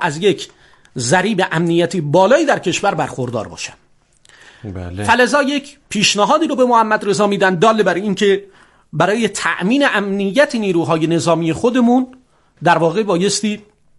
از یک ضریب امنیتی بالایی در کشور برخوردار باشن. بله. فلذا یک پیشنهادی رو به محمد رضا میدن دال بر این که برای تأمین امنیت نیروهای نظامی خودمون در واقع بایستی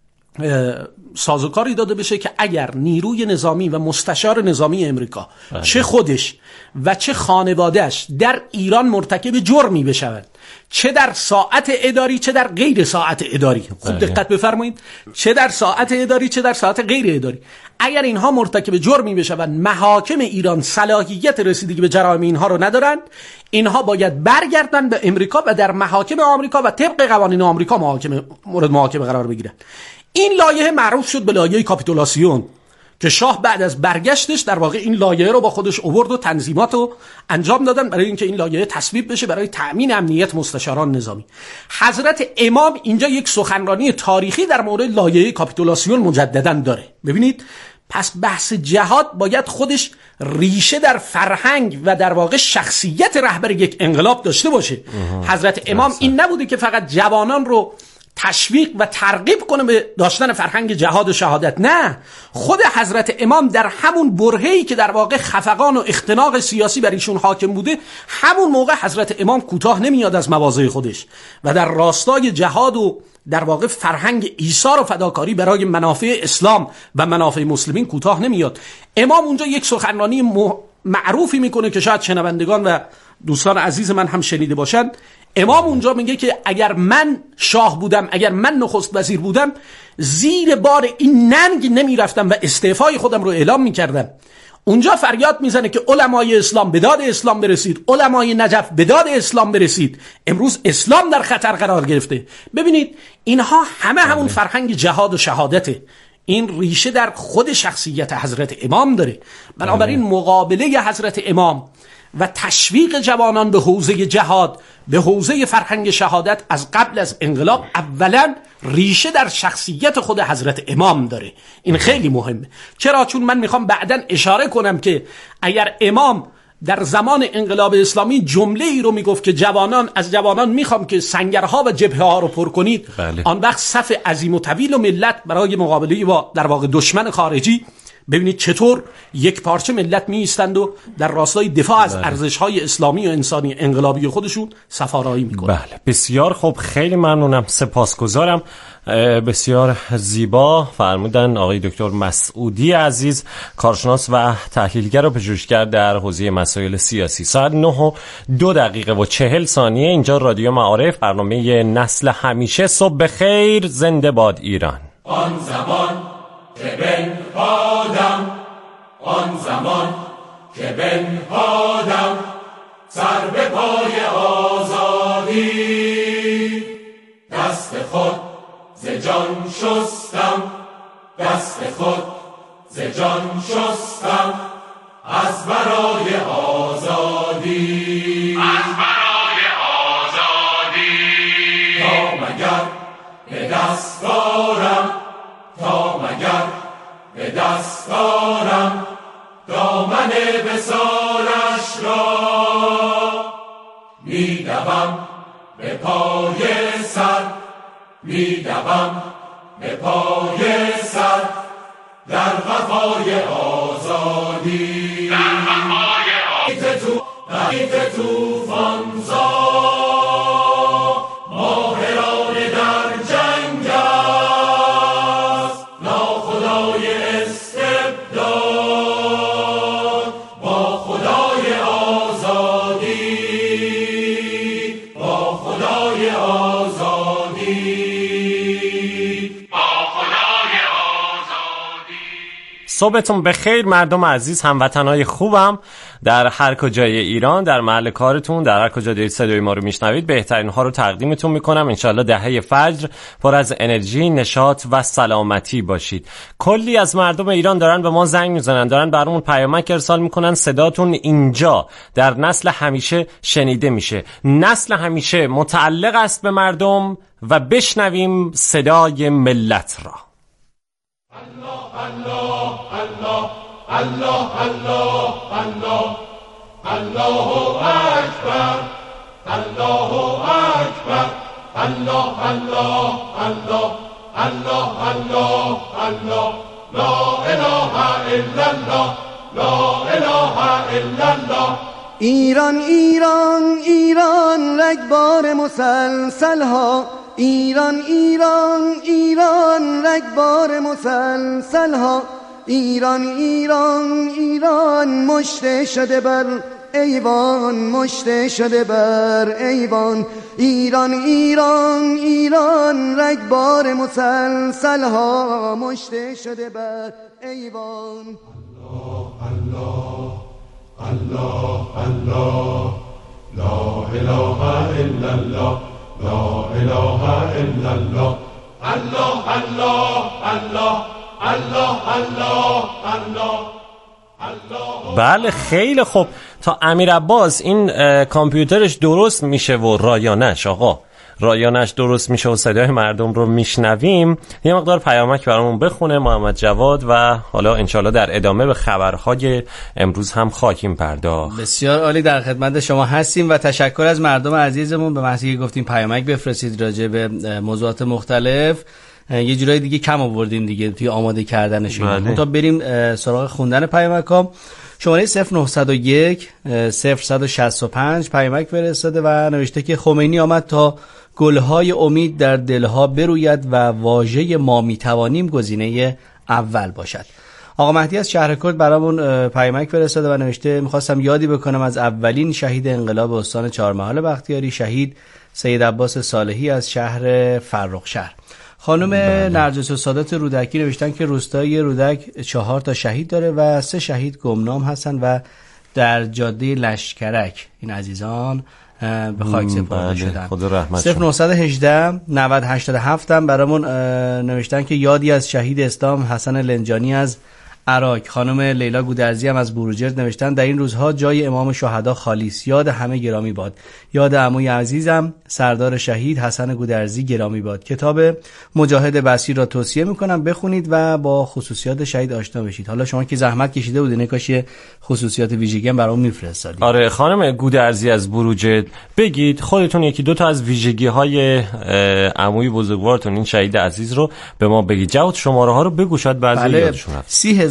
سازوکاری داده بشه که اگر نیروی نظامی و مستشار نظامی امریکا چه خودش و چه خانوادهش در ایران مرتکب جرمی بشوند، چه در ساعت اداری چه در غیر ساعت اداری، خوب دقت بفرمایید، چه در ساعت اداری چه در ساعت غیر اداری، اگر اینها مرتکب جرمی بشوند محاکم ایران صلاحیت رسیدگی به جرایم اینها رو ندارند، اینها باید برگردن به امریکا و در محاکم آمریکا و طبق قوانین آمریکا مورد محاکمه قرار بگیرن. این لایحه معروف شد به لایحه کاپیتولاسیون که شاه بعد از برگشتش در واقع این لایحه رو با خودش آورد و تنظیمات رو انجام دادن برای اینکه این لایحه تصویب بشه برای تأمین امنیت مستشاران نظامی. حضرت امام اینجا یک سخنرانی تاریخی در مورد لایحه کاپیتولاسیون مجددا داره. ببینید پس بحث جهاد باید خودش ریشه در فرهنگ و در واقع شخصیت رهبر یک انقلاب داشته باشه. حضرت امام این نبوده که فقط جوانان رو تشویق و ترغیب کنه به داشتن فرهنگ جهاد و شهادت، نه، خود حضرت امام در همون برهه‌ای که در واقع خفقان و اختناق سیاسی بر ایشون حاکم بوده، همون موقع حضرت امام کوتاه نمیاد از مواضع خودش و در راستای جهاد و در واقع فرهنگ ایثار و فداکاری برای منافع اسلام و منافع مسلمین کوتاه نمیاد. امام اونجا یک سخنرانی معروفی میکنه که شاید شنوندگان و دوستان عزیز من هم شنیده باشند. امام اونجا میگه که اگر من شاه بودم، اگر من نخست وزیر بودم، زیر بار این ننگ نمیرفتم و استعفای خودم رو اعلام میکردم. اونجا فریاد میزنه که علمای اسلام به داد اسلام برسید، علمای نجف به داد اسلام برسید. امروز اسلام در خطر قرار گرفته. ببینید اینها همون فرهنگ جهاد و شهادته. این ریشه در خود شخصیت حضرت امام داره. بنابراین مقابله حضرت امام و تشویق جوانان به حوزه جهاد، به حوزه فرهنگ شهادت از قبل از انقلاب اولا ریشه در شخصیت خود حضرت امام داره. این خیلی مهمه. چرا؟ چون من میخوام بعداً اشاره کنم که اگر امام در زمان انقلاب اسلامی جمله ای رو میگفت که از جوانان میخوام که سنگرها و جبهه ها رو پر کنید، آن وقت صف عظیم و طویل و ملت برای مقابله با در واقع دشمن خارجی، ببینید چطور یک پارچه ملت می ایستند و در راستای دفاع از ارزش‌های اسلامی و انسانی انقلابی خودشون سفارایی میکنند. بله، بسیار خوب، خیلی ممنونم، سپاسگزارم. بسیار زیبا فرمودن آقای دکتر مسعودی عزیز، کارشناس و تحلیلگر و پژوهشگر در حوزه مسائل سیاسی. ساعت 9:02:40 اینجا رادیو معارف، برنامه نسل همیشه. صبح بخیر، زنده باد ایران. آن زمان که بنهادم، آن زمان که بنهادم سر به پای آزادی، دست خود ز جان شستم، دست خود ز جان شستم از برای آزادی، از برای آزادی، تا مگر به دست دارم، تا مگر به دست دارم دامن وصالش را، می‌دوم به پای سر، می‌دوم به پای سر در قفای آزادی، در قفای آزادی، غیت طوفان‌زا ماهران در جنگ است، ناخدای استبداد با خدای آزادی، با خدای آزادی، با خدای آزادی. صبحتون بخیر مردم عزیز، هموطنهای خوبم در هر کجای ایران، در محل کارتون، در هر کجا دارید صدای ما رو میشنوید، بهترین ها رو تقدیمتون میکنم. انشالله دهه فجر پر از انرژی، نشاط و سلامتی باشید. کلی از مردم ایران دارن به ما زنگ میزنن، دارن برامون پیامک ارسال میکنن، صداتون اینجا در نسل همیشه شنیده میشه. نسل همیشه متعلق است به مردم و بشنویم صدای ملت را. الله الله الله الله الله الله اکبر، الله اکبر، الله الله الله الله الله الله لا اله الا الله لا اله الا الله. ایران ایران ایران رگبار مسلسل ها، ایران ایران ایران رگبار مسلسل ها، ایران ایران ایران مشته شده بر ایوان، مشته شده بر ایوان، ایران ایران ایران رگبار مسلسل ها، مشته شده بر ایوان. الله الله الله لا اله الا الله لا اله الا الله الله الله الله الله الله الله. بله خیلی خوب. تا امیر عباس این کامپیوترش درست میشه و رایانش آقا رایانش درست میشه و صدای مردم رو میشنویم، یه مقدار پیامک برامون بخونه محمد جواد و حالا انشالله در ادامه به خبرهای امروز هم خواهیم پرداخت. بسیار عالی، در خدمت شما هستیم و تشکر از مردم عزیزمون. به محضی که گفتیم پیامک بفرستید راجع به موضوعات مختلف، یه جورای دیگه کم آوردیم دیگه توی آماده کردنشون. تا بریم سراغ خوندن پیامک‌ها، شماره 0901 0165 پیامک فرستاده و نوشته که خمینی آمد تا گلهای امید در دلها بروید و واژه ما میتوانیم گزینه اول باشد. آقا مهدی از شهرکرد برامون پیامک فرستاده و نوشته میخواستم یادی بکنم از اولین شهید انقلاب استان چهارمحال بختیاری، شهید سید عباس صالحی از شهر فرخشهر. خانم نرجس سادات رودکی نوشتن که روستای رودک 4 تا شهید داره و 3 شهید گمنام هستن و در جاده لشکرک این عزیزان به خاک سپرده شدن. خدا رحمت 0918 9087 هم برامون نوشتن که یادی از شهید اسلام حسن لنجانی از عراق. خانم لیلا گودرزی هم از بروجرد نوشتن در این روزها جای امام شهدا خالی است، یاد همه گرامی باد، یاد عموی عزیزم سردار شهید حسن گودرزی گرامی باد. کتاب مجاهد بصیر را توصیه میکنم بخونید و با خصوصیات شهید آشنا بشید. حالا شما که زحمت کشیده بودین کاش خصوصیات ویژگی هم برام میفرستادید. آره خانم گودرزی از بروجرد بگید خودتون یکی دو تا از ویژگی‌های عموی بزرگوارتون این شهید عزیز رو به ما بگید. جواد شماره ها رو بگو شاید بعضی یادشون رفت.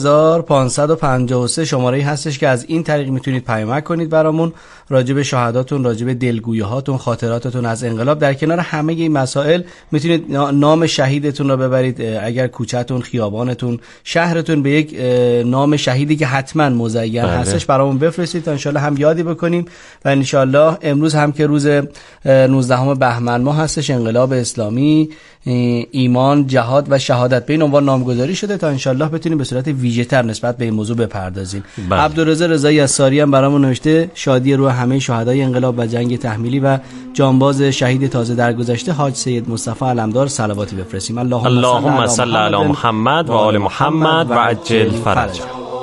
3553 شماره‌ای هستش که از این طریق میتونید پیامک کنید برامون راجع به شهاداتون، راجع به دلگویی‌هاتون، خاطراتتون از انقلاب. در کنار همه این مسائل میتونید نام شهیدتون رو ببرید، اگر کوچه‌تون، خیابانتون، شهرتون به یک نام شهیدی که حتما مزین هستش برامون بفرستید تا انشالله هم یادی بکنیم و انشالله امروز هم که روز 19 بهمن ماه هستش، انقلاب اسلامی، ایمان، جهاد و شهادت به این عنوان نامگذاری شده تا انشالله بتونیم به صورت ویژه‌تر نسبت به این موضوع بپردازیم. عبدالرضا رضایی از ساری هم برامون نوشته شادی روح همه شهدای انقلاب و جنگ تحمیلی و جانباز شهید تازه درگذشته حاج سید مصطفی علمدار صلواتی بفرستیم. اللهم صل علی محمد و آل محمد و عجل فرج.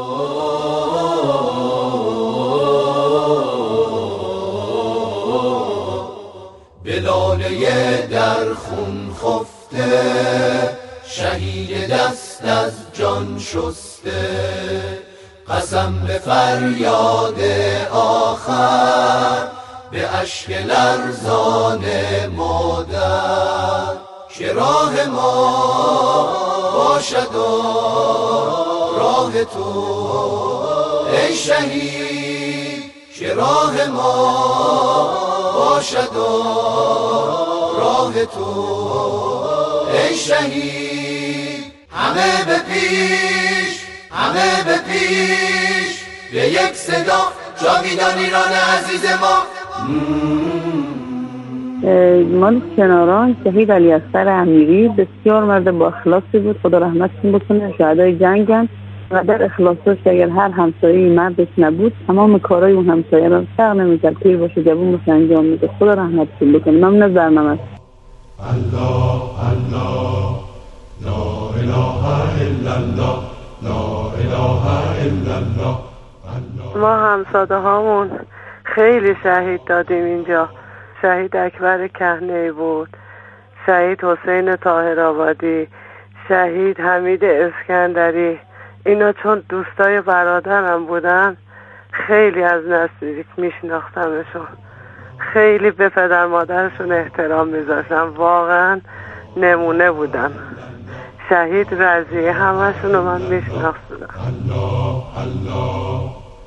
بلاله در خون خفته، شهید دست از جان شسته، قسم به فریاد آخر، به اشک لرزان مادر، که راه ما باشد و راه تو ای شهید، که راه ما باشد و راه تو ای شهید. همه به پیش، همه به پیش، به یک صدا جاویدان ایران عزیز ما. مال کناران شهید علی اصغر امیری بسیار مرد با اخلاصی بود، خدا رحمتشون بکنه. شهدای جنگن و در اخلاصش اگر هر همسایه‌ای مردش نبود تمام کارهای اون همسایه رو فرق نمی‌کرد، پیر باشه جوون باشه انجام میده. خدا رحمتشون بکنه. ممنون از برنامه. الله الله لا اله الا الله لا اله الا الله. ما همساده هامون خیلی شهید دادیم اینجا. شهید اکبر کهنه‌ای بود، شهید حسین طاهرآبادی، شهید حمید اسکندری. اینا چون دوستای برادرم بودن خیلی از نزدیک میشناختمشون، خیلی به پدر مادرشون احترام میذاشتم، واقعا نمونه بودن. شهید رضی، همشون رو من میشناختم. الله الله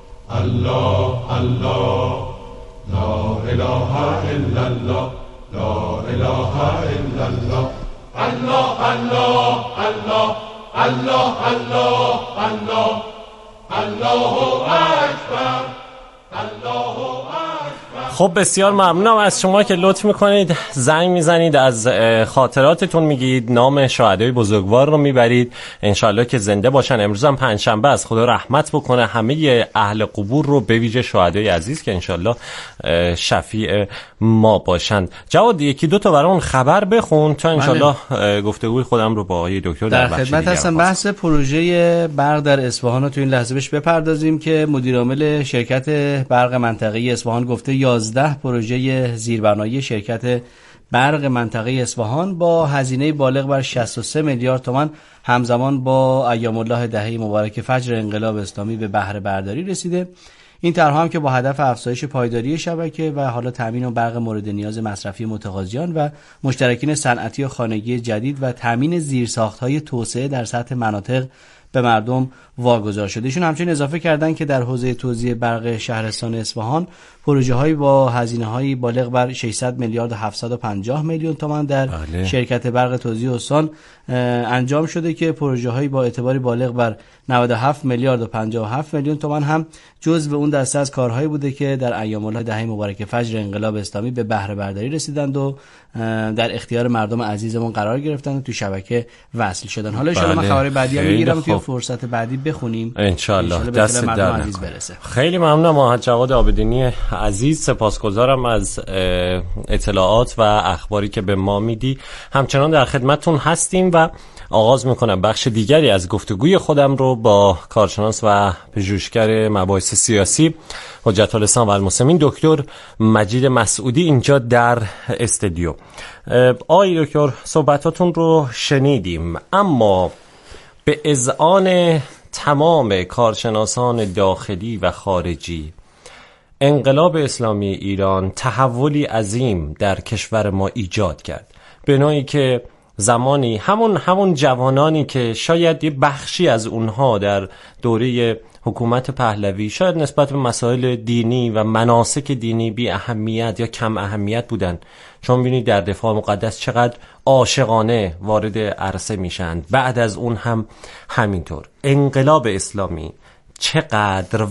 الله الله لا اله الا الله لا اله الا الله الله الله الله الله الله الله الله اکبر الله اکبر. خب بسیار ممنونم از شما که لطف میکنید زنگ میزنید، از خاطراتتون میگید، نام شهدای بزرگوار رو میبرید. انشالله که زنده باشن. امروز هم پنجشنبه است، خدا رحمت بکنه همه اهل قبور رو، به ویژه شهدای عزیز که انشالله شفیع ما باشند. جواد یکی دو تا برامون خبر بخون تا انشالله گفتگوی خودم رو با آقای دکتر در خدمت هستم. بحث پروژه برق در اصفهان رو تو این لحظه بهش بپردازیم که مدیر عامل شرکت برق منطقه اصفهان گفته 11 پروژه زیربنایی شرکت برق منطقه اصفهان با هزینه بالغ بر 63 میلیارد تومان همزمان با ایام الله دهه مبارک فجر انقلاب اسلامی به بهره برداری رسیده. این طرح هم که با هدف افزایش پایداری شبکه و حالا تامین برق مورد نیاز مصرفی متقاضیان و مشترکین صنعتی و خانگی جدید و تامین زیرساخت‌های توسعه در سطح مناطق به مردم واگذار شده. ایشون همچنین اضافه کردن که در حوزه توزیع برق شهرستان اصفهان پروژه‌هایی با هزینه‌های بالغ بر 600 میلیارد و 750 میلیون تومان در شرکت برق توزیع استان انجام شده که پروژه‌هایی با اعتباری بالغ بر 97 میلیارد و 57 میلیون تومان هم جزو اون دسته از کارهایی بوده که در ایام الله دهه مبارک فجر انقلاب اسلامی به بهره برداری رسیدند و در اختیار مردم عزیزمون قرار گرفتن و تو شبکه وصل شدن. حالا ان شاءالله من خبر بعدی هم میگیرم توی فرصت بعدی بخونیم ان شاءالله. دست در برسه. خیلی ممنونم حاج جواد عابدینی عزیز، سپاسگزارم از اطلاعات و اخباری که به ما میدی. همچنان در خدمتتون هستیم و آغاز میکنم بخش دیگری از گفتگوی خودم رو با کارشناس و پژوهشگر مباحث سیاسی حجت الاسلام و المسلمین دکتر مجید مسعودی اینجا در استودیو. آقای دکتر صحبتاتون رو شنیدیم، اما به اذعان تمام کارشناسان داخلی و خارجی انقلاب اسلامی ایران تحولی عظیم در کشور ما ایجاد کرد، به نوعی که زمانی همون جوانانی که شاید یه بخشی از اونها در دوره حکومت پهلوی شاید نسبت به مسائل دینی و مناسک دینی بی اهمیت یا کم اهمیت بودن، چون ببینید در دفاع مقدس چقدر عاشقانه وارد عرصه میشن، بعد از اون هم همینطور. انقلاب اسلامی چقدر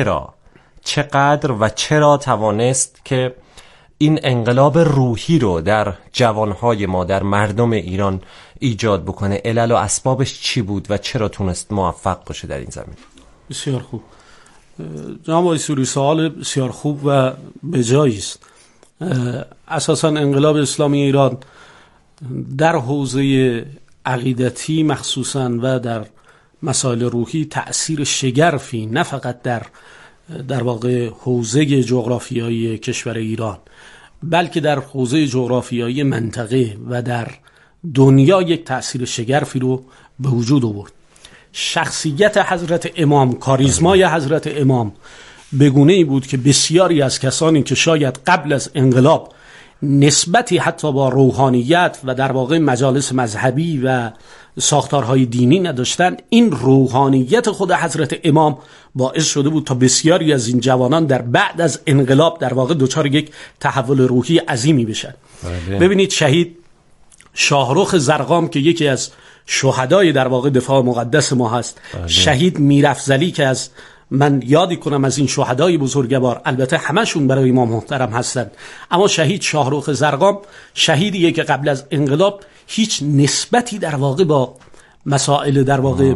و چرا توانست که این انقلاب روحی رو در جوانهای ما، در مردم ایران ایجاد بکنه؟ علل و اسبابش چی بود و چرا تونست موفق باشه در این زمین؟ بسیار خوب جناب آقای سوری، سوال بسیار خوب و بجایی است. اساساً انقلاب اسلامی ایران در حوزه عقیدتی مخصوصاً و در مسائل روحی تأثیر شگرفی نه فقط در واقع حوزه جغرافیایی کشور ایران، بلکه در حوزه جغرافیایی منطقه و در دنیا یک تأثیر شگرفی رو به وجود آورد. شخصیت حضرت امام، کاریزمای حضرت امام به گونه‌ای بود که بسیاری از کسانی که شاید قبل از انقلاب نسبتی حتی با روحانیت و در واقع مجالس مذهبی و ساختارهای دینی نداشتن، این روحانیت خود حضرت امام باعث شده بود تا بسیاری از این جوانان در بعد از انقلاب در واقع دچار یک تحول روحی عظیمی بشن. ببینید شهید شاهرخ زرقام که یکی از شهدای در واقع دفاع مقدس ما هست، شهید میرافضلی که از من یادی کنم از این شهدای بزرگوار، البته همشون برای ما محترم هستند، اما شهید شاهرخ زرقام شهیدیه که قبل از انقلاب هیچ نسبتی در واقع با مسائل در واقع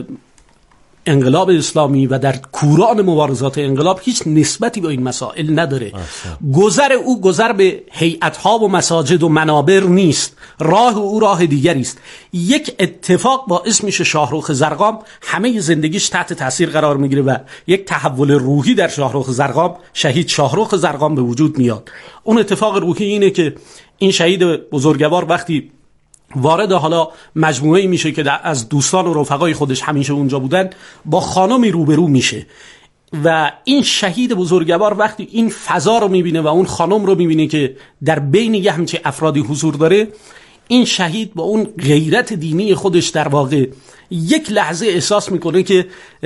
انقلاب اسلامی و در کوران مبارزات انقلاب هیچ نسبتی با این مسائل نداره. گذر او گذر به هیئت‌ها و مساجد و منابر نیست، راه او راه دیگری است. یک اتفاق باعث میشه شاهرخ زرقام همه زندگیش تحت تاثیر قرار میگیره و یک تحول روحی در شاهرخ زرقام، شهید شاهرخ زرقام به وجود میاد. اون اتفاق روحی اینه که این شهید بزرگوار وقتی وارد حالا مجموعه‌ای میشه که از دوستان و رفقای خودش همیشه اونجا بودن، با خانمی روبرو میشه و این شهید بزرگوار وقتی این فضا رو میبینه و اون خانم رو میبینه که در بین یه همچین افرادی حضور داره، این شهید با اون غیرت دینی خودش در واقع یک لحظه احساس میکنه که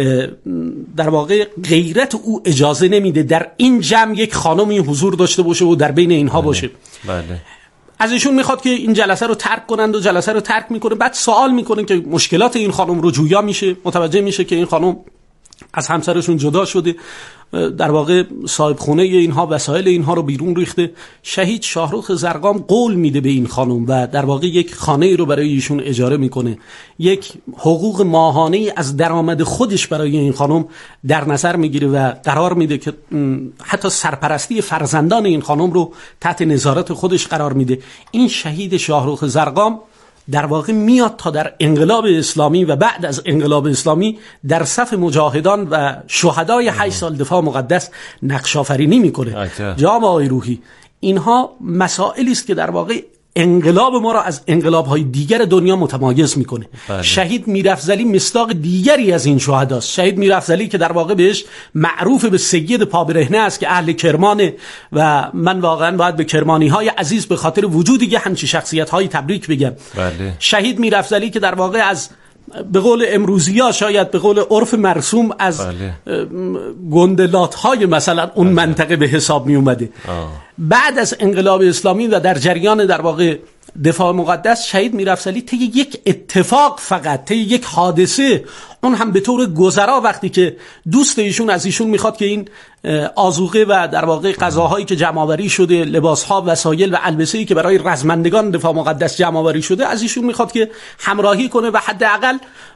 در واقع غیرت او اجازه نمیده در این جمع یک خانمی حضور داشته باشه و در بین اینها باشه. بله. از ایشون میخواد که این جلسه رو ترک کنند و جلسه رو ترک میکنه. بعد سوال میکنه که مشکلات این خانم رو جویا میشه، متوجه میشه که این خانم از همسرشون جدا شده، در واقع صاحب خونه اینها وسایل اینها رو بیرون ریخته. شهید شاهرخ زرقام قول میده به این خانم و در واقع یک خانه رو برای ایشون اجاره میکنه، یک حقوق ماهانه از درآمد خودش برای این خانم در نظر میگیره و قرار میده که حتی سرپرستی فرزندان این خانم رو تحت نظارت خودش قرار میده. این شهید شاهرخ زرقام در واقع میاد تا در انقلاب اسلامی و بعد از انقلاب اسلامی در صف مجاهدان و شهدای 8 سال دفاع مقدس نقش آفرینی میکنه. جناب آقای روحی، اینها مسائلی است که در واقع انقلاب ما را از انقلاب‌های دیگر دنیا متمایز میکنه. شهید میرافضلی مصداق دیگری از این شهداست. شهید میرافضلی که در واقع بهش معروف به سید پابرهنه است که اهل کرمانه و من واقعا باید به کرمانی‌های عزیز به خاطر وجود یه همچین شخصیت‌های تبریک بگم. شهید میرافضلی که در واقع از به قول امروزی‌ها شاید به قول عرف مرسوم از گندلات‌های مثلا اون منطقه به حساب می اومده. بعد از انقلاب اسلامی و در جریان در واقع دفاع مقدس شهید میرافضلی طی یک اتفاق، فقط طی یک حادثه، اون هم به طور گذرا، وقتی که دوست ایشون از ایشون میخواد که این آذوقه و در واقع غذاهایی که جمع آوری شده، لباسها، وسایل و البسه‌ای که برای رزمندگان دفاع مقدس جمع آوری شده، از ایشون میخواد که همراهی کنه و حداقل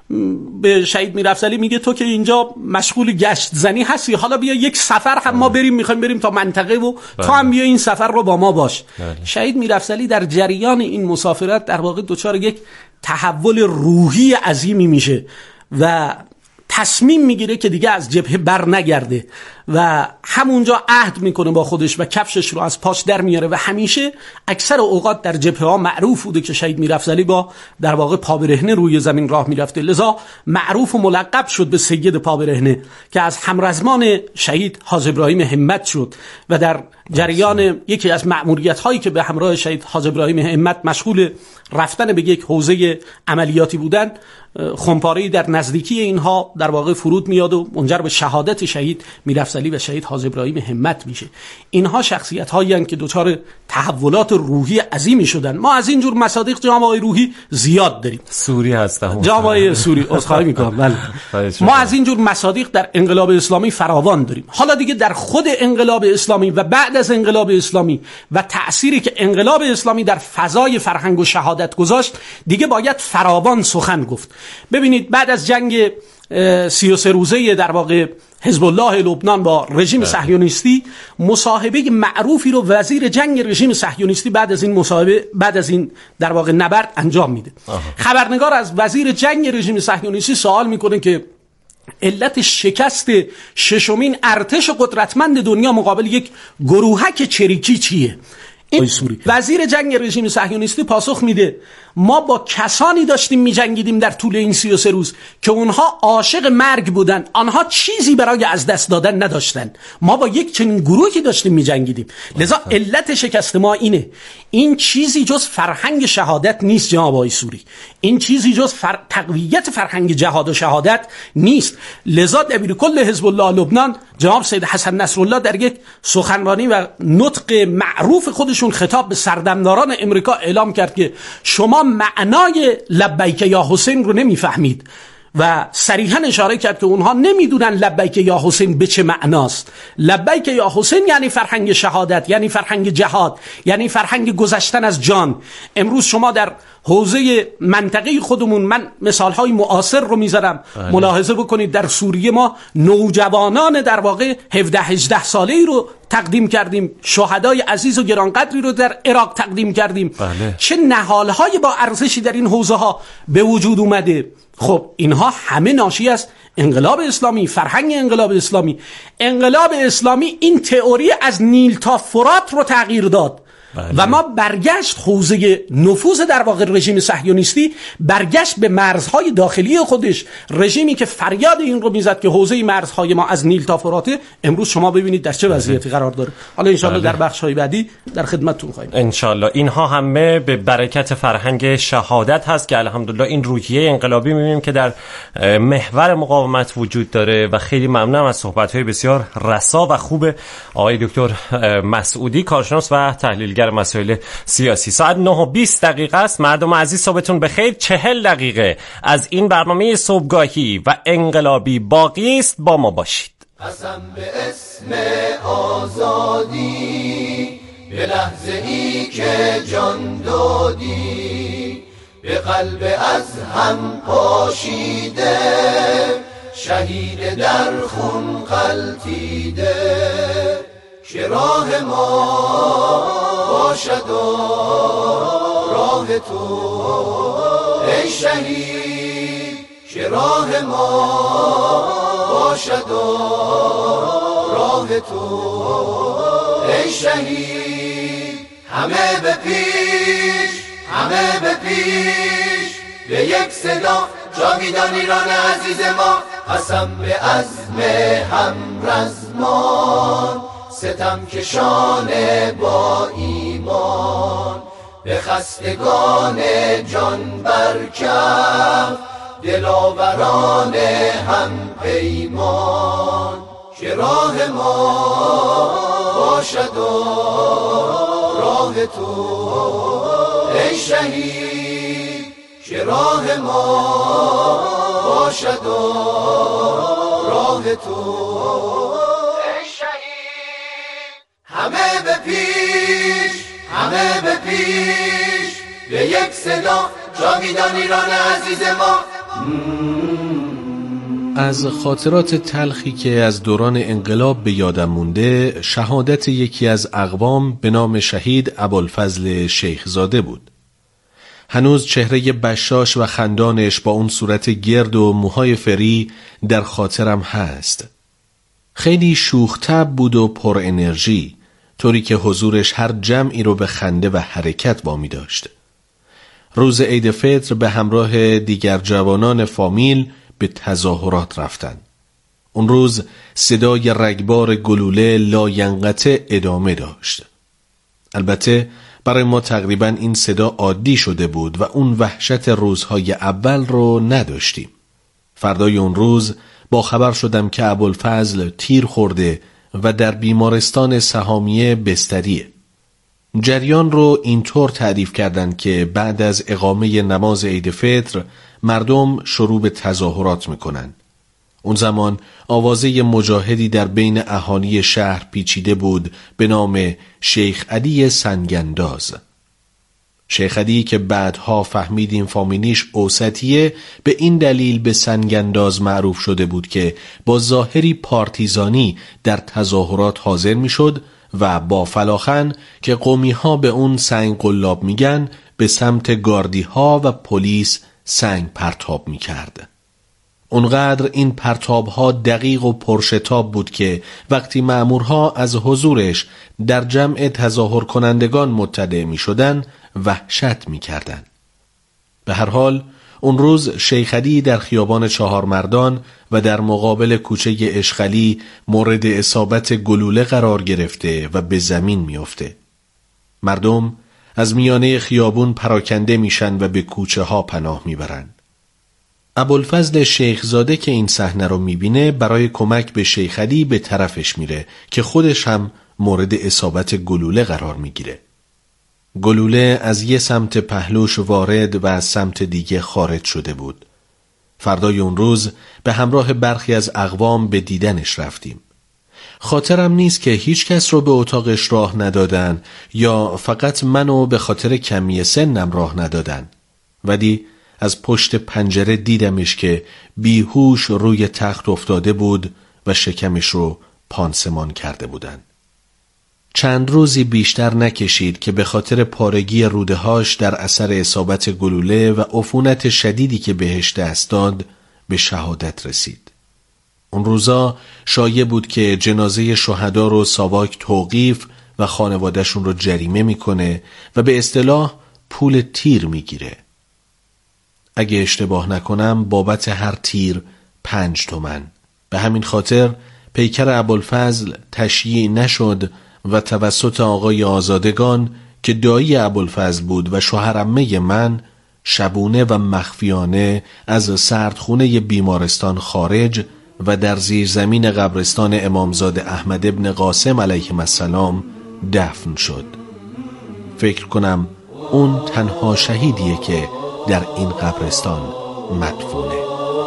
به شهید میرافضلی میگه تو که اینجا مشغول گشت زنی هستی، حالا بیا یک سفر هم ما میخوایم بریم تا منطقه و تو هم بیا این سفر رو با ما باش. شهید میرافضلی در جریان این مسافرت در واقع دچار یک تحول روحی عظیمی میشه و تصمیم میگیره که دیگه از جبهه بر نگرده و همونجا عهد میکنه با خودش و کفشش رو از پاش در میاره و همیشه اکثر اوقات در جبهه ها معروف بوده که شهید میرافضلی با در واقع پابرهنه روی زمین راه میرفته، لذا معروف و ملقب شد به سید پابرهنه که از همرزمان شهید حاج ابراهیم همت شد و در جریان یکی از مأموریت هایی که به همراه شهید حاج ابراهیم همت مشغول رفتن به یک حوزه عملیاتی بودن، خمپاره‌ای در نزدیکی اینها در واقع فرود میاد و منجر به شهادت شهید میرافضلی و شهید حاج ابراهیم همت میشه. اینها شخصیت هایی هستند که دچار تحولات روحی عظیمی شدن. ما از این جور مصادیق جناب آقای روحی زیاد داریم. سوری هستم جناب آقای سوری عذرخواهی میکنم. بله. ما از این جور مصادیق در انقلاب اسلامی فراوان داریم. حالا دیگه در خود انقلاب اسلامی و بعد از انقلاب اسلامی و تأثیری که انقلاب اسلامی در فضای فرهنگ و شهادت گذاشت، دیگه باید فراوان سخن گفت. ببینید بعد از جنگ 33 روزه در واقع حزب الله لبنان با رژیم صهیونیستی، مصاحبه معروفی رو وزیر جنگ رژیم صهیونیستی بعد از این در واقع نبرد انجام میده. خبرنگار از وزیر جنگ رژیم صهیونیستی سوال میکنه که علت شکست ششمین ارتش قدرتمند دنیا مقابل یک گروهک چریکی چیه؟ وزیر جنگ رژیم صهیونیستی پاسخ میده ما با کسانی داشتیم می‌جنگیدیم در طول این 33 روز که اونها عاشق مرگ بودن، آنها چیزی برای از دست دادن نداشتن. ما با یک چنین گروهی داشتیم می‌جنگیدیم. لذا علت شکست ما اینه. این چیزی جز فرهنگ شهادت نیست جناب آقای سوری. این چیزی جز تقویت فرهنگ جهاد و شهادت نیست. لذا دبیرکل حزب الله لبنان جناب سید حسن نصرالله در یک سخنرانی و نطق معروف خودشون خطاب به سردمداران امریکا اعلام کرد که شما معنای لبیک یا حسین رو نمیفهمید و صریحا اشاره کرد که اونها نمیدونن لبیک یا حسین به چه معناست. لبیک یا حسین یعنی فرهنگ شهادت، یعنی فرهنگ جهاد، یعنی فرهنگ گذشتن از جان. امروز شما در حوزه منطقه خودمون، من مثالهای معاصر رو میذارم، ملاحظه بکنید در سوریه ما نوجوانان در واقع 17-18 ساله‌ای رو تقدیم کردیم، شهدای عزیز و گرانقدری رو در عراق تقدیم کردیم. چه نهالهای با ارزشی در این حوزه ها به وجود اومده. خب اینها همه ناشی از انقلاب اسلامی، فرهنگ انقلاب اسلامی. انقلاب اسلامی این تئوری از نیل تا فرات رو تغییر داد. و ما برگشت حوزه نفوذ در واقع رژیم صهیونیستی برگشت به مرزهای داخلی خودش. رژیمی که فریاد این رو میزد که حوزه مرزهای ما از نیل تا فراته، امروز شما ببینید در چه وضعیتی قرار داره. حالا انشالله در بخش‌های بعدی در خدمتتون خواهیم. انشالله. اینها همه به برکت فرهنگ شهادت هست که الحمدلله این روحیه انقلابی می‌بینیم که در محور مقاومت وجود داره و خیلی ممنونم از صحبت‌های بسیار رسا و خوب آقای دکتر مسعودی، کارشناس و تحلیلگر مسائل سیاسی. ساعت 9:20 است. مردم عزیز صبحتون بخیر. 40 دقیقه از این برنامه صبحگاهی و انقلابی باقی است. با ما باشید. قسم به اسم آزادی، به لحظه ای که جان دادی، به قلب از هم پاشیده، شهید در خون غلتیده، که راه ما باشد و راه تو ای شهید، که راه ما باشد و راه تو ای شهید. همه به پیش، همه به پیش، به یک صدا جاویدان ایران عزیز ما. قسم به عزم همرزمان، ستم کشان با ایمان، به خستگان جان برکف، دلاوران هم پیمان، که راه ما باشد و راه تو ای شهید، که راه ما باشد و راه تو ای شهید. همه به پیش، همه به پیش، به یک صدا جاویدان ایران عزیز ما. از خاطرات تلخی که از دوران انقلاب به یادم مونده، شهادت یکی از اقوام به نام شهید ابوالفضل شیخزاده بود. هنوز چهره بشاش و خندانش با اون صورت گرد و موهای فری در خاطرم هست. خیلی شوخ‌طبع بود و پر انرژی، طوری که حضورش هر جمعی رو به خنده و حرکت وامی داشت. روز عید فطر به همراه دیگر جوانان فامیل به تظاهرات رفتن. اون روز صدای رگبار گلوله لاینقطع ادامه داشت. البته برای ما تقریبا این صدا عادی شده بود و اون وحشت روزهای اول رو نداشتیم. فردای اون روز با خبر شدم که ابوالفضل تیر خورده و در بیمارستان سهامیه بستریه. جریان رو اینطور تعریف کردن که بعد از اقامه نماز عید فطر مردم شروع به تظاهرات میکنن. اون زمان آوازه مجاهدی در بین اهالی شهر پیچیده بود به نام شیخ علی سنگانداز. شیخ علی که بعدها فهمیدیم فامیلیش اوسطیه، به این دلیل به سنگانداز معروف شده بود که با ظاهری پارتیزانی در تظاهرات حاضر میشد و با فلاخن که قومی ها به اون سنگ قلاب میگن به سمت گاردی ها و پلیس سنگ پرتاب میکرد. اونقدر این پرتاب ها دقیق و پرشتاب بود که وقتی مأمورها از حضورش در جمع تظاهر کنندگان مطلع می شدن وحشت می کردن. به هر حال اون روز شیخ علی در خیابان چهارمردان و در مقابل کوچه اشغلی مورد اصابت گلوله قرار گرفته و به زمین می افته. مردم از میانه خیابون پراکنده میشن و به کوچه ها پناه میبرن. ابوالفضل شیخزاده که این صحنه رو میبینه برای کمک به شیخ علی به طرفش میره که خودش هم مورد اصابت گلوله قرار میگیره. گلوله از یه سمت پهلوش وارد و از سمت دیگه خارج شده بود. فردای اون روز به همراه برخی از اقوام به دیدنش رفتیم. خاطرم نیست که هیچ کس رو به اتاقش راه ندادن یا فقط منو به خاطر کمی سنم راه ندادن، ولی از پشت پنجره دیدمش که بیهوش روی تخت افتاده بود و شکمش رو پانسمان کرده بودن. چند روزی بیشتر نکشید که به خاطر پارگی رودهاش در اثر اصابت گلوله و عفونت شدیدی که بهش دست داد به شهادت رسید. اون روزا شایع بود که جنازه شهدا رو ساواک توقیف و خانوادهشون رو جریمه میکنه و به اصطلاح پول تیر میگیره. اگه اشتباه نکنم بابت هر تیر 5 تومن. به همین خاطر پیکر ابوالفضل تشییع نشد و توسط آقای آزادگان که دایی ابوالفضل بود و شوهر عمه من شبونه و مخفیانه از سردخونه بیمارستان خارج و در زیرزمین قبرستان امامزاده احمد ابن قاسم علیه السلام دفن شد. فکر کنم اون تنها شهیدیه که در این قبرستان مدفونه.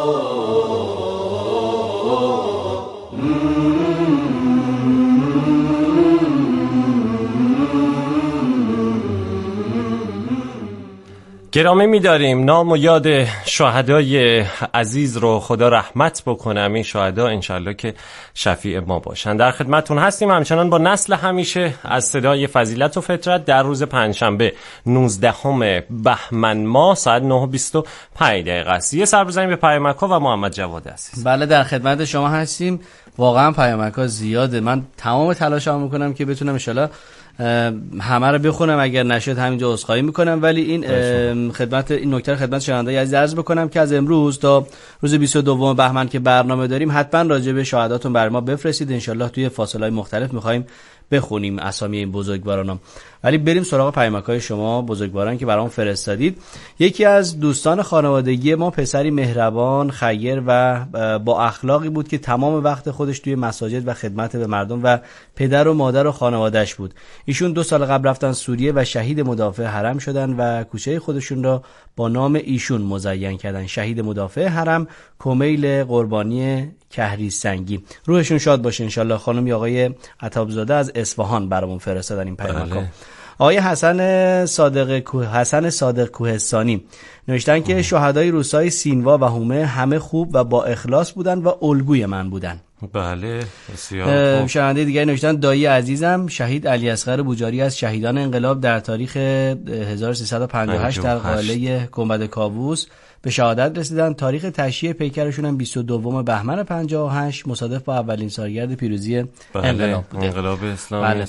گرامی می‌داریم نام و یاد شهدای عزیز رو خدا رحمت بکنه. این شهدا انشالله که شفیع ما باشن. در خدمتون هستیم همچنان با نسل همیشه از صدای فضیلت و فطرت در روز پنجشنبه 19 بهمن ماه ساعت 9:25 است. یه سر بزنیم به پیامک‌ها و محمد جواد عزیز. بله در خدمت شما هستیم. واقعا پیامک‌ها زیاده. من تمام تلاشم میکنم که بتونم انشالله همه رو بخونم، اگر نشد همینجا عذرخواهی میکنم، ولی این خدمت این نکته خدمت شنوندگان عزیز عرض بکنم که از امروز تا روز 22 بهمن که برنامه داریم حتما راجع به شهاداتون برای ما بفرستید. انشالله توی فاصله‌های مختلف میخوایم بخونیم اسامی این بزرگواران. ولی بریم سراغ پیامک‌های شما بزرگواران که برام فرستادید. یکی از دوستان خانوادگی ما پسری مهربان، خیر و با اخلاقی بود که تمام وقت خودش توی مساجد و خدمت به مردم و پدر و مادر و خانواده‌اش بود. ایشون 2 سال قبل رفتن سوریه و شهید مدافع حرم شدن و کوچه خودشون را با نام ایشون مزین کردن. شهید مدافع حرم کمیل قربانی کهریسنگی. روحشون شاد باشه انشالله. خانم آقای عطابزاده از اصفهان برامون فرستادن این پیامک. آقای حسن صادق کوهستانی نوشتن که شهدای روستای سینوا و هومه همه خوب و با اخلاص بودن و الگوی من بودن. بله بسیار خوب. شنونده دیگه نوشتن دایی عزیزم شهید علی اصغر بوجاری از شهیدان انقلاب در تاریخ 1358 در قلعه گنبد کاووس به شهادت رسیدن. تاریخ تشییع پیکرشون هم 22 بهمن 58 مصادف با اولین سالگرد پیروزی انقلاب بوده. انقلاب اسلامی.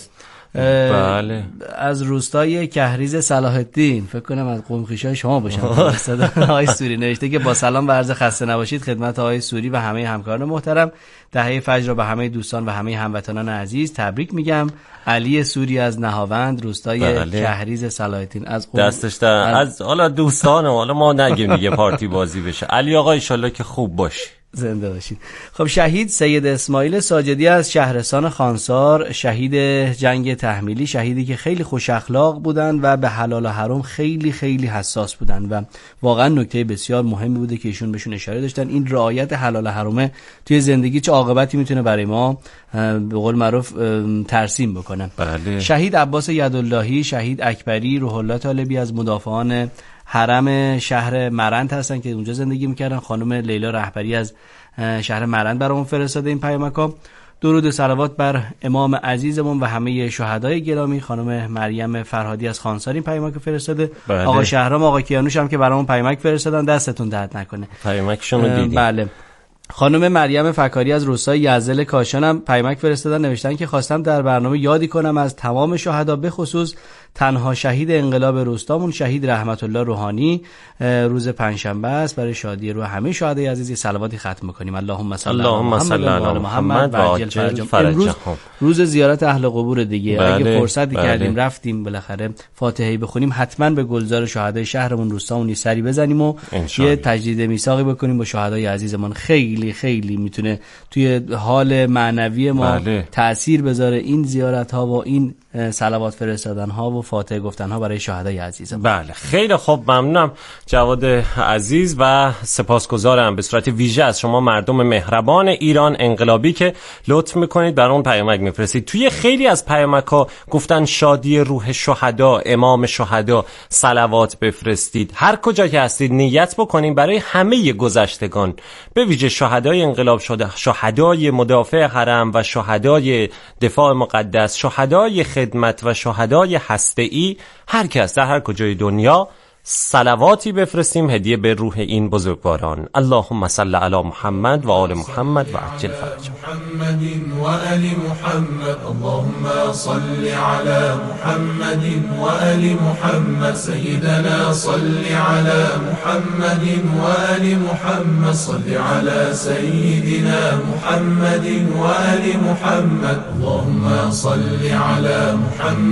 بله. از روستای کهریز صلاح الدین فکر کنم از قوم خویشای شما باشن. آقای سوری نوشته که با سلام و عرض خسته نباشید خدمت آقای سوری و همه همکاران محترم. دهه فجر را به همه دوستان و همه هموطنان عزیز تبریک میگم. علی سوری از نهاوند روستای کهریز صلاح الدین از دستش در از حالا دوستان حالا ما نگیم دیگه پارتی بازی بشه. علی آقا ان شاءالله که خوب باشی. زنده باشید. خب شهید سید اسماعیل ساجدی از شهرستان خانسار، شهید جنگ تحمیلی، شهیدی که خیلی خوش اخلاق بودن و به حلال و حرام خیلی خیلی حساس بودن و واقعا نکته بسیار مهمی بوده که ایشون بهشون اشاره داشتن. این رعایت حلال و حرامه توی زندگی چه عاقبتی میتونه برای ما به قول معروف ترسیم بکنه. بله. شهید عباس یداللهی، شهید اکبری روح الله طالبی از مدافعان حرم شهر مرند هستن که اونجا زندگی میکردن. خانم لیلا رهبری از شهر مرند برامون فرستاده این پیامک‌ها. درود و صلوات بر امام عزیزمون و همه شهدای گرامی. خانم مریم فرهادی از خانسار این پیامک فرستاده. بله. آقا شهرام آقا کیانوش هم که برامون پیامک فرستادن، دستتون درد نکنه. پیامکشون رو دیدیم. بله. خانم مریم فکاری از روستای یزل کاشان هم پیامک فرستادن، نوشتن که خواستم در برنامه یادی کنم از تمام شهدا به خصوص تنها شهید انقلاب روستامون شهید رحمت الله روحانی روز پنجشنبه است. برای شادی روح همه شهدای عزیز صلواتی ختم می‌کنیم. اللهم صل علی محمد و عجل فرجهم. روز زیارت اهل قبور دیگه. بله. اگه فرصتی بله. کردیم رفتیم بالاخره فاتحه بخونیم، حتما به گلزار شهدای شهرمون روستامون سری بزنیم و یه تجدید میثاقی بکنیم با شهدای عزیزمون. خیلی خیلی میتونه توی حال معنوی ما بله. تأثیر بذاره این زیارت ها و این صلوات فرستادن ها و فاتحه گفتن ها برای شهدای عزیزمون. بله خیلی خوب، ممنونم جواد عزیز و سپاسگزارم به صورت ویژه از شما مردم مهربان ایران انقلابی که لطف میکنید برای پیامک میفرستید. توی خیلی از پیامک‌ها گفتن شادی روح شهدا، امام شهدا صلوات بفرستید. هر کجا که هستید نیت بکنید برای همه گذشتگان، به ویژه شهدای انقلاب شده، شهدای مدافع حرم و شهدای دفاع مقدس، شهدای خدمت و شهدای هسته‌ای، هر کس در هر کجای دنیا صلواتی بفرستیم هدیه به روح این بزرگواران. اللهم صل علی محمد و آل محمد و عجل فرجهم. محمد و آل محمد. اللهم صل علی محمد و آل محمد. سیدنا صل علی محمد و آل محمد. صل علی سیدنا محمد و آل محمد. اللهم صل علی محمد